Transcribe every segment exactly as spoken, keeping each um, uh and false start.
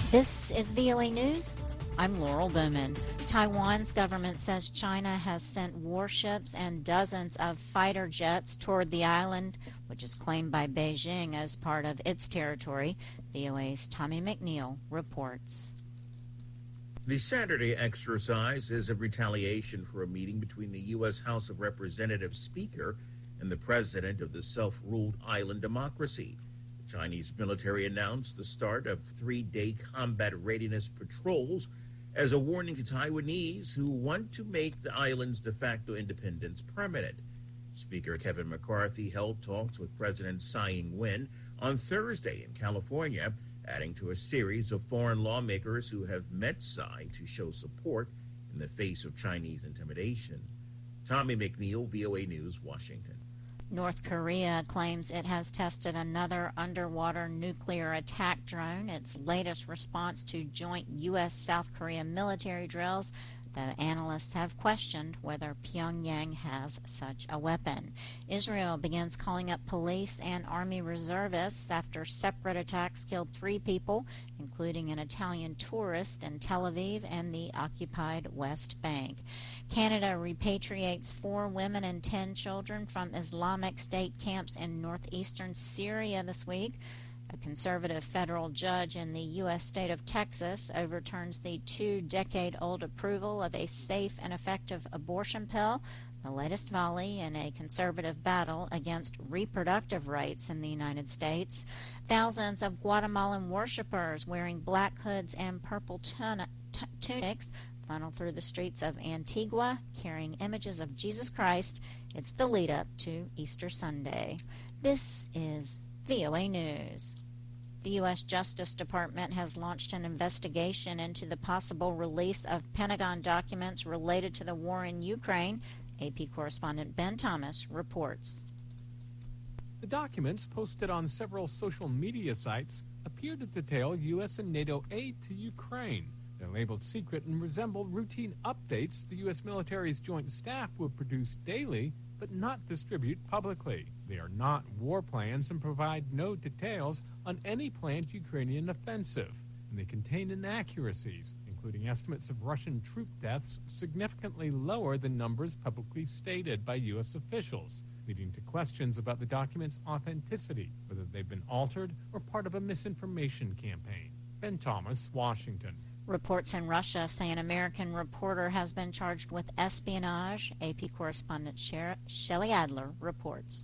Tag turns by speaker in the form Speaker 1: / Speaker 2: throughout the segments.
Speaker 1: This is V O A News. I'm Laurel Bowman. Taiwan's government says China has sent warships and dozens of fighter jets toward the island, which is claimed by Beijing as part of its territory. V O A's Tommy McNeil reports.
Speaker 2: The Saturday exercise is a retaliation for a meeting between the U S House of Representatives Speaker and the president of the self-ruled island democracy. The Chinese military announced the start of three-day combat readiness patrols as a warning to Taiwanese who want to make the island's de facto independence permanent. Speaker Kevin McCarthy held talks with President Tsai Ing-wen on Thursday in California, adding to a series of foreign lawmakers who have met Tsai to show support in the face of Chinese intimidation. Tommy McNeil, V O A News, Washington.
Speaker 1: North Korea claims it has tested another underwater nuclear attack drone, its latest response to joint U S South Korea military drills, though analysts have questioned whether Pyongyang has such a weapon. Israel begins calling up police and army reservists after separate attacks killed three people, including an Italian tourist in Tel Aviv and the occupied West Bank. Canada repatriates four women and ten children from Islamic State camps in northeastern Syria this week. A conservative federal judge in the U S state of Texas overturns the two-decade-old approval of a safe and effective abortion pill, the latest volley in a conservative battle against reproductive rights in the United States. Thousands of Guatemalan worshipers wearing black hoods and purple tun- t- tunics funnel through the streets of Antigua, carrying images of Jesus Christ. It's the lead-up to Easter Sunday. This is V O A News. The U S Justice Department has launched an investigation into the possible release of Pentagon documents related to the war in Ukraine. A P correspondent Ben Thomas reports.
Speaker 3: The documents, posted on several social media sites, appear to detail U S and NATO aid to Ukraine. They're labeled secret and resemble routine updates the U S military's joint staff would produce daily, but not distribute publicly. They are not war plans and provide no details on any planned Ukrainian offensive, and they contain inaccuracies, including estimates of Russian troop deaths significantly lower than numbers publicly stated by U S officials, leading to questions about the documents' authenticity, whether they've been altered or part of a misinformation campaign. Ben Thomas, Washington.
Speaker 1: Reports in Russia say an American reporter has been charged with espionage. A P correspondent Shelley Adler reports.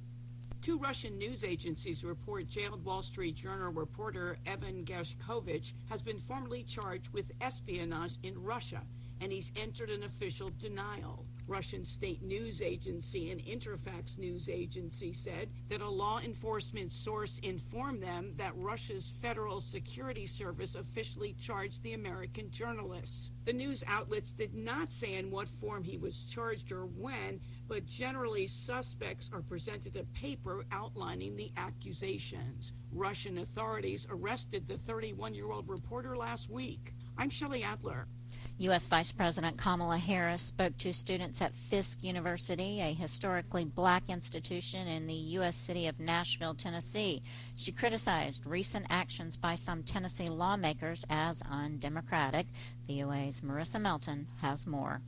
Speaker 4: Two Russian news agencies report jailed Wall Street Journal reporter Evan Gershkovich has been formally charged with espionage in Russia, and he's entered an official denial. Russian state news agency and Interfax news agency said that a law enforcement source informed them that Russia's Federal Security Service officially charged the American journalists. The news outlets did not say in what form he was charged or when, but generally suspects are presented a paper outlining the accusations. Russian authorities arrested the thirty-one-year-old reporter last week. I'm Shelley Adler.
Speaker 1: U S Vice President Kamala Harris spoke to students at Fisk University, a historically black institution in the U S city of Nashville, Tennessee. She criticized recent actions by some Tennessee lawmakers as undemocratic. V O A's Marissa Melton has more.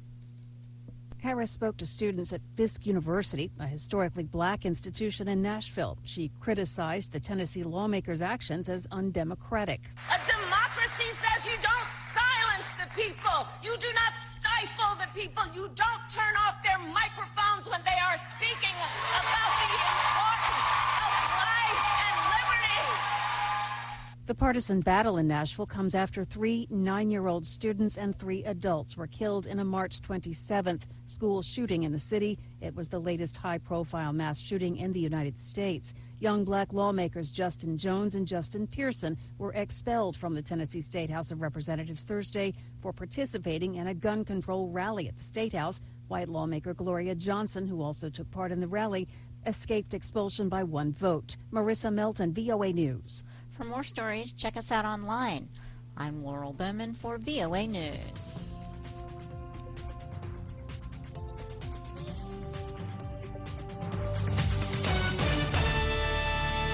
Speaker 5: Harris spoke to students at Fisk University, a historically black institution in Nashville. She criticized the Tennessee lawmakers' actions as undemocratic.
Speaker 6: A democracy says you don't silence the people. You do not stifle the people. You don't turn off their microphones when they are speaking about the importance of life and liberty.
Speaker 5: The partisan battle in Nashville comes after three nine-year-old students and three adults were killed in a March twenty-seventh school shooting in the city. It was the latest high-profile mass shooting in the United States. Young black lawmakers Justin Jones and Justin Pearson were expelled from the Tennessee State House of Representatives Thursday for participating in a gun control rally at the State House. White lawmaker Gloria Johnson, who also took part in the rally, escaped expulsion by one vote. Marissa Melton, V O A News.
Speaker 1: For more stories, check us out online. I'm Laurel Bowman for V O A News.